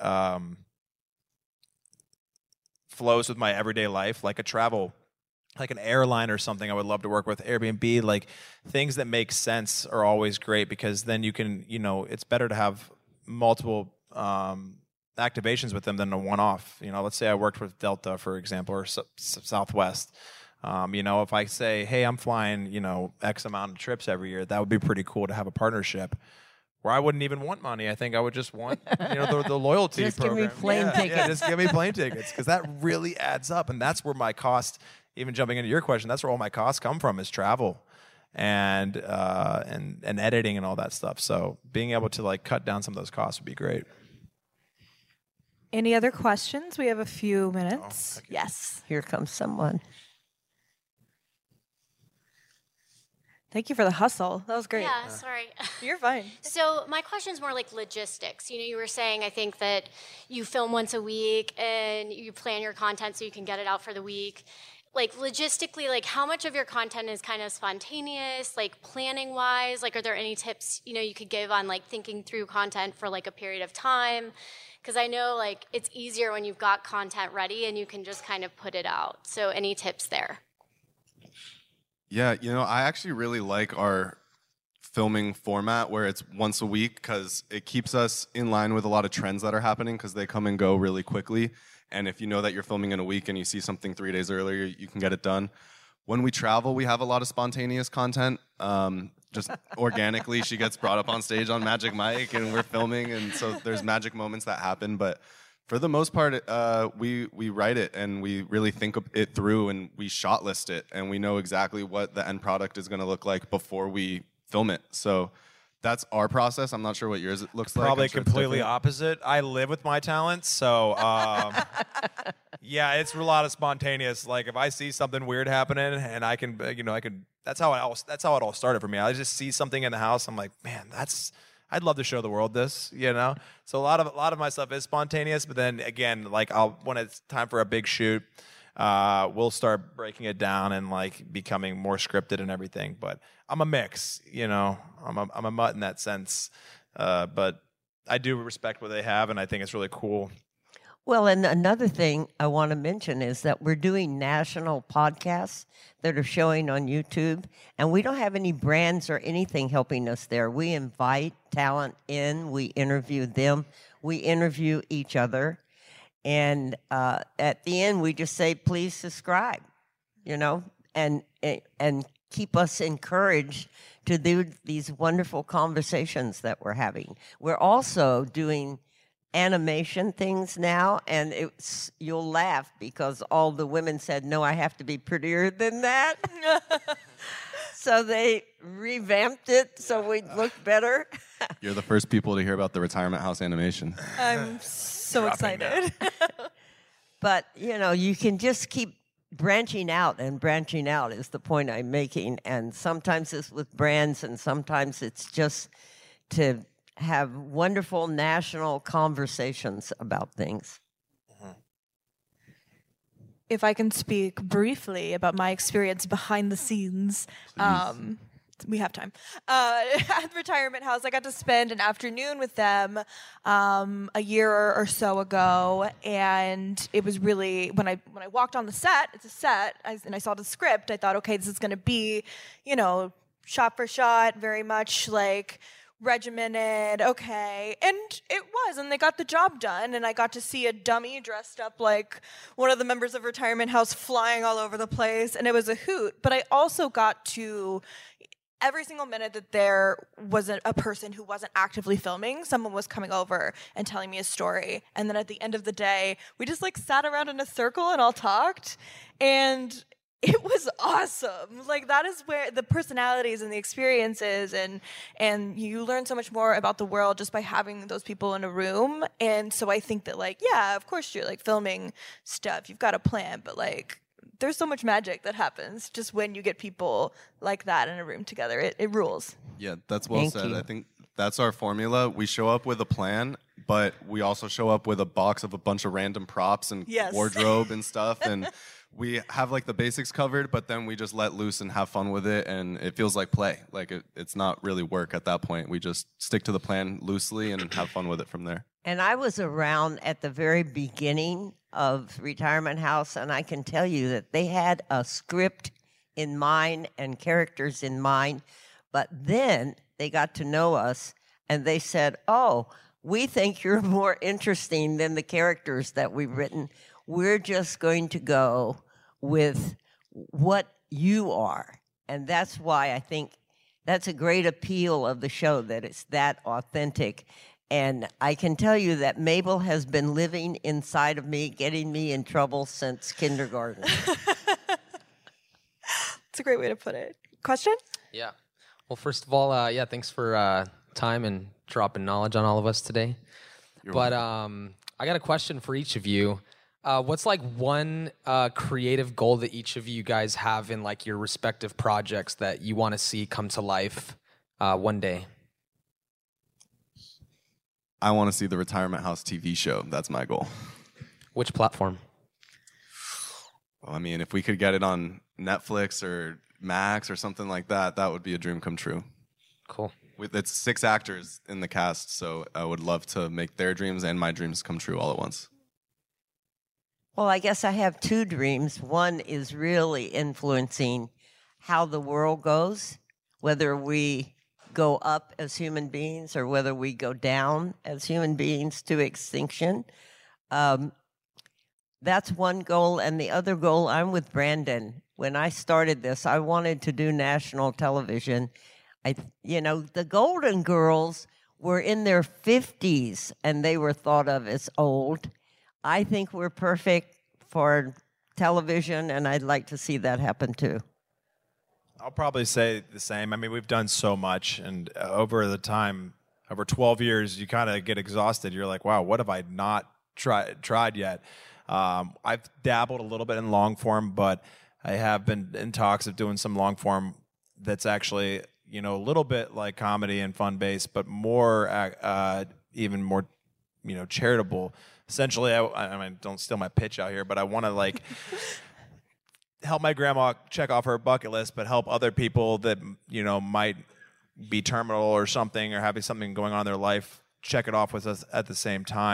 flows with my everyday life, like a travel, like an airline or something, I would love to work with. Airbnb, like things that make sense are always great because then you can, it's better to have multiple activations with them than a one-off. Let's say I worked with Delta, for example, or Southwest. If I say, hey, I'm flying, X amount of trips every year, that would be pretty cool to have a partnership where I wouldn't even want money. I think I would just want, the loyalty just program. Give me plane tickets. Yeah, just give me plane tickets because that really adds up. And that's where my cost, even jumping into your question, that's where all my costs come from is travel and editing and all that stuff. So being able to like cut down some of those costs would be great. Any other questions? We have a few minutes. Yes. Here comes someone. Thank you for the hustle. That was great. Yeah, sorry. You're fine. So my question is more like logistics. You were saying, I think, that you film once a week and you plan your content so you can get it out for the week. Like logistically, like how much of your content is kind of spontaneous, like planning wise? Like are there any tips, you could give on like thinking through content for like a period of time? Because I know like it's easier when you've got content ready and you can just kind of put it out. So any tips there? Yeah, I actually really like our filming format where it's once a week because it keeps us in line with a lot of trends that are happening because they come and go really quickly. And if you know that you're filming in a week and you see something 3 days earlier, you can get it done. When we travel, we have a lot of spontaneous content. Just organically, she gets brought up on stage on Magic Mike and we're filming. And so there's magic moments that happen. But for the most part, we write it and we really think it through and we shot list it and we know exactly what the end product is going to look like before we film it. So that's our process. I'm not sure what yours looks like. Probably sure completely opposite. I live with my talents, so yeah, it's a lot of spontaneous. Like if I see something weird happening and I can. That's how it all started for me. I just see something in the house. I'm like, man, I'd love to show the world this, So a lot of my stuff is spontaneous, but then again, like when it's time for a big shoot, we'll start breaking it down and like becoming more scripted and everything. But I'm a mix, I'm a mutt in that sense. But I do respect what they have, and I think it's really cool. Well, and another thing I want to mention is that we're doing national podcasts that are showing on YouTube, and we don't have any brands or anything helping us there. We invite talent in, we interview them, we interview each other, and at the end we just say, please subscribe, you know, and keep us encouraged to do these wonderful conversations that we're having. We're also doing animation things now, and you'll laugh because all the women said, no, I have to be prettier than that. So they revamped it so we look better. You're the first people to hear about the retirement house animation. I'm so excited. But, you know, you can just keep branching out, and branching out is the point I'm making. And sometimes it's with brands, and sometimes it's just to have wonderful national conversations about things. If I can speak briefly about my experience behind the scenes, we have time. At the retirement house, I got to spend an afternoon with them a year or so ago, and it was really when I walked on the set. It's a set, and I saw the script. I thought, okay, this is going to be, you know, shot for shot, very much like regimented, okay. And it was, and they got the job done, and I got to see a dummy dressed up like one of the members of Retirement House flying all over the place, and it was a hoot. But I also got to, every single minute that there was a person who wasn't actively filming, someone was coming over and telling me a story. And then at the end of the day, we just like sat around in a circle and all talked, and it was awesome. Like, that is where the personalities and the experiences, and you learn so much more about the world just by having those people in a room. And so I think that, like, yeah, of course you're like filming stuff, you've got a plan, but like there's so much magic that happens just when you get people like that in a room together. It rules. Yeah, that's well Thank said. you. I think that's our formula. We show up with a plan, but we also show up with a box of a bunch of random props and Yes. wardrobe and stuff. And we have like the basics covered, but then we just let loose and have fun with it. And it feels like play. Like it's not really work at that point. We just stick to the plan loosely and have fun with it from there. And I was around at the very beginning of Retirement House, and I can tell you that they had a script in mind and characters in mind, but then they got to know us, and they said, oh, we think you're more interesting than the characters that we've written. We're just going to go with what you are. And that's why I think that's a great appeal of the show, that it's that authentic. And I can tell you that Mabel has been living inside of me, getting me in trouble since kindergarten. It's a great way to put it. Question? Yeah. Well, first of all, yeah, thanks for time and dropping knowledge on all of us today. But I got a question for each of you. What's like one creative goal that each of you guys have in like your respective projects that you want to see come to life one day? I want to see the Retirement House TV show. That's my goal. Which platform? Well, I mean, if we could get it on Netflix or Max or something like that, that would be a dream come true. Cool. It's 6 actors in the cast, so I would love to make their dreams and my dreams come true all at once. Well, I guess I have 2 dreams. One is really influencing how the world goes, whether we go up as human beings or whether we go down as human beings to extinction. That's one goal. And the other goal, I'm with Brandon. When I started this, I wanted to do national television. The Golden Girls were in their 50s and they were thought of as old. I think we're perfect for television, and I'd like to see that happen too. I'll probably say the same. I mean, we've done so much, and over the time, over 12 years, you kind of get exhausted. You're like, wow, what have I not tried yet? I've dabbled a little bit in long form, but I have been in talks of doing some long form that's actually, a little bit like comedy and fun based, but more, even more, charitable. Essentially, I mean, don't steal my pitch out here, but I want to help my grandma check off her bucket list, but help other people that, might be terminal or something or having something going on in their life check it off with us at the same time.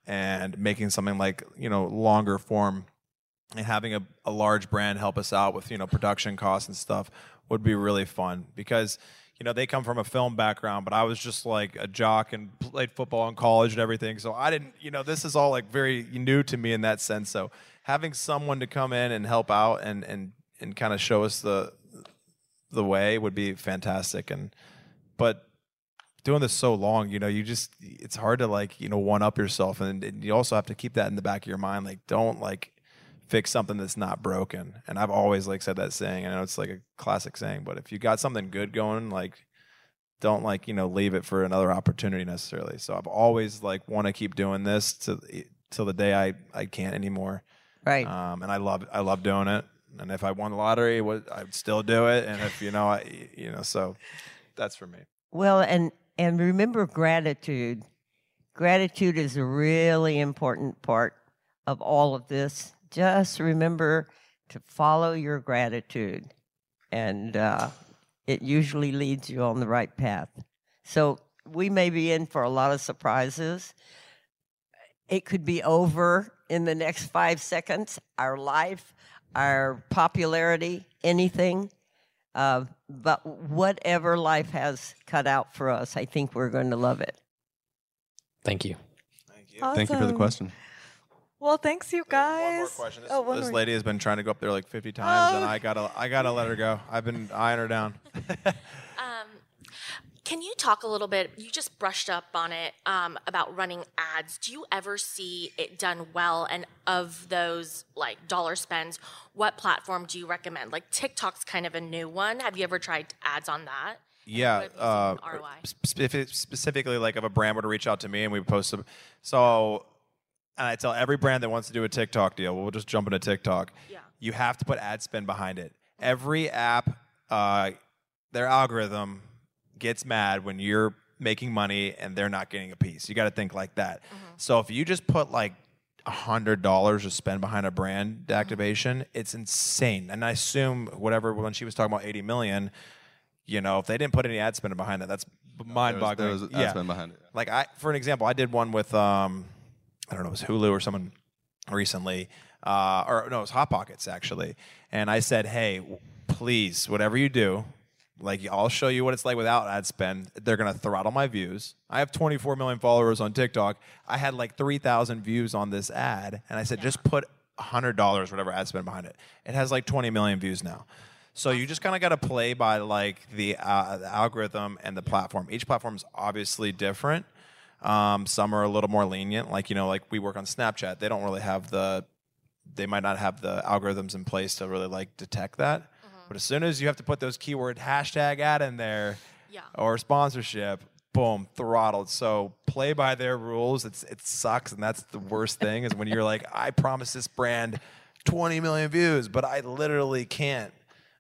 and making something like, longer form and having a large brand help us out with, production costs and stuff would be really fun because, they come from a film background, but I was just like a jock and played football in college and everything. So I didn't, this is all like very new to me in that sense. So having someone to come in and help out and kind of show us the way would be fantastic. But doing this so long, it's hard to one up yourself. And you also have to keep that in the back of your mind. Like, don't fix something that's not broken. And I've always said that saying. I know it's like a classic saying, but if you got something good going, don't leave it for another opportunity necessarily. So I've always want to keep doing this till the day I can't anymore. Right. And I love doing it. And if I won the lottery, I'd still do it. And if so that's for me. Well, and remember gratitude. Gratitude is a really important part of all of this. Just remember to follow your gratitude, and it usually leads you on the right path. So we may be in for a lot of surprises. It could be over in the next 5 seconds, our life, our popularity, anything. But whatever life has cut out for us, I think we're going to love it. Thank you. Awesome. Thank you for the question. Well, thanks, you guys. One more question. This more. lady has been trying to go up there 50 times, and I gotta let her go. I've been eyeing her down. Can you talk a little bit, you just brushed up on it, about running ads. Do you ever see it done well? And of those dollar spends, what platform do you recommend? TikTok's kind of a new one. Have you ever tried ads on that? Yeah, specifically if a brand were to reach out to me and we post them. So, and I tell every brand that wants to do a TikTok deal, we'll just jump into TikTok. Yeah. You have to put ad spend behind it. Every app, their algorithm gets mad when you're making money and they're not getting a piece. You got to think like that. Mm-hmm. So if you just put $100 to spend behind a brand activation, it's insane. And I assume when she was talking about 80 million, if they didn't put any ad spend behind that, that's mind-boggling. There was ad spend behind it. For an example, I did one with I don't know, it was Hulu or someone recently, it was Hot Pockets actually. And I said, hey, please, whatever you do, I'll show you what it's like without ad spend. They're going to throttle my views. I have 24 million followers on TikTok. I had 3,000 views on this ad. And I said, just put $100, whatever ad spend behind it. It has 20 million views now. So you just kind of got to play by the algorithm and the platform. Each platform is obviously different. Some are a little more lenient, we work on Snapchat. They don't really have they might not have the algorithms in place to really detect that. Mm-hmm. But as soon as you have to put those keyword hashtag ad in there or sponsorship, boom, throttled. So play by their rules. It sucks, and that's the worst thing is when you're I promised this brand 20 million views, but I literally can't.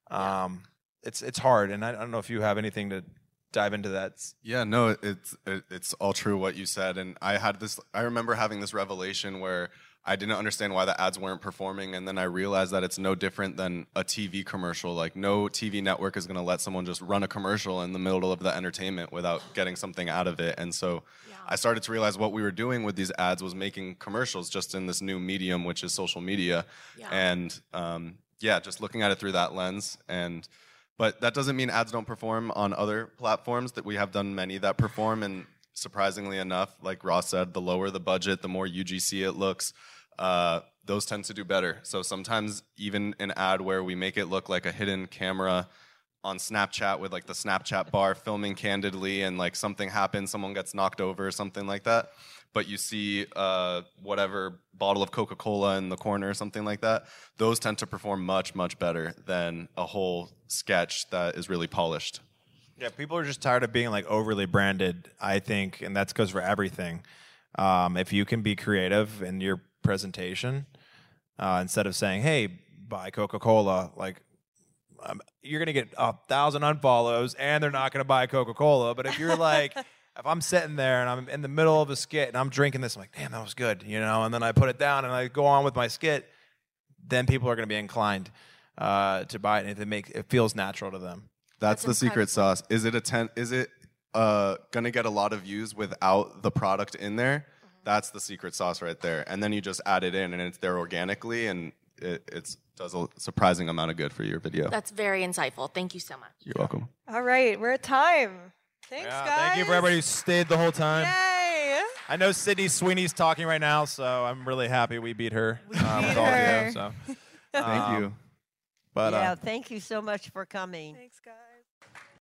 It's hard, and I don't know if you have anything to dive into that. Yeah, no, it's all true what you said, and I remember having this revelation where I didn't understand why the ads weren't performing, and then I realized that it's no different than a TV commercial. No TV network is going to let someone just run a commercial in the middle of the entertainment without getting something out of it. And so I started to realize what we were doing with these ads was making commercials just in this new medium, which is social media. Yeah. And just looking at it through that lens. But that doesn't mean ads don't perform on other platforms. That we have done many that perform, and surprisingly enough, like Ross said, the lower the budget, the more UGC it looks, those tend to do better. So sometimes even an ad where we make it look like a hidden camera on Snapchat with the Snapchat bar filming candidly, and something happens, someone gets knocked over or something like that, but you see whatever bottle of Coca-Cola in the corner or something like that, those tend to perform much, much better than a whole sketch that is really polished. Yeah, people are just tired of being overly branded, I think, and that goes for everything. If you can be creative in your presentation, instead of saying, hey, buy Coca-Cola, you're going to get 1,000 unfollows and they're not going to buy Coca-Cola. But if you're if I'm sitting there and I'm in the middle of a skit and I'm drinking this, I'm damn, that was good, and then I put it down and I go on with my skit, then people are going to be inclined to buy it, and it feels natural to them. That's the secret sauce. Is it going to get a lot of views without the product in there? That's the secret sauce right there. And then you just add it in, and it's there organically, and it does a surprising amount of good for your video. That's very insightful. Thank you so much. You're welcome. All right, we're at time. Thanks, guys. Thank you for everybody who stayed the whole time. Yay! I know Sydney Sweeney's talking right now, so I'm really happy we beat her. With all of her. you. So, Thank you. But yeah, thank you so much for coming. Thanks, guys.